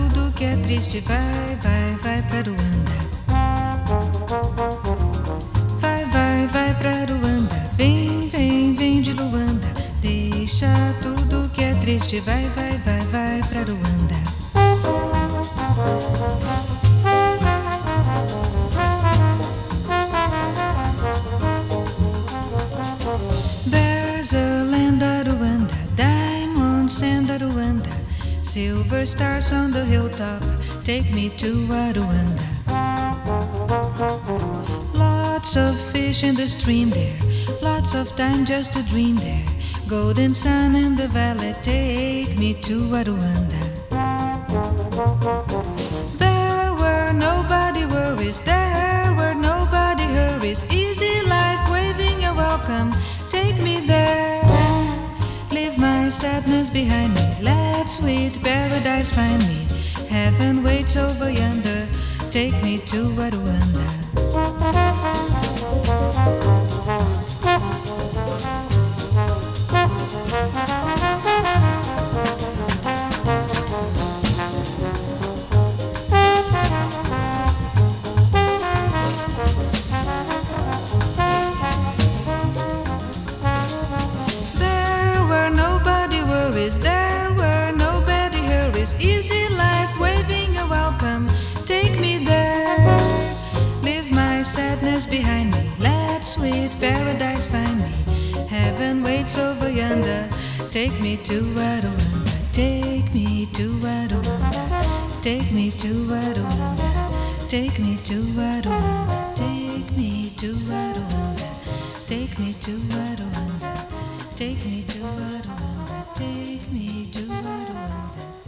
tudo que é triste. Vai, vai, vai pra Ruanda. Vai, vai, vai pra Ruanda. Vem, vem, vem de Luanda. Deixa tudo que é triste. Vai, vai, vai, vai pra Ruanda. There's a land at Ruanda, diamonds and at Ruanda, silver stars on the hilltop, take me to Rwanda. Lots of fish in the stream there, lots of time just to dream there, golden sun in the valley, take me to Rwanda. There were nobody worries, there were nobody hurries, easy life waving a welcome, take me there. Leave my sadness behind me, let sweet paradise find me, heaven waits over yonder, take me to Rwanda. There were nobody hurries, easy life waving a welcome, take me there. Leave my sadness behind me, let sweet paradise find me, heaven waits over yonder, take me to Rwanda, take me to Rwanda, take me to Rwanda, take me to Rwanda, take me to Rwanda, take me to Rwanda, take me to Rwanda, take me to Rwanda.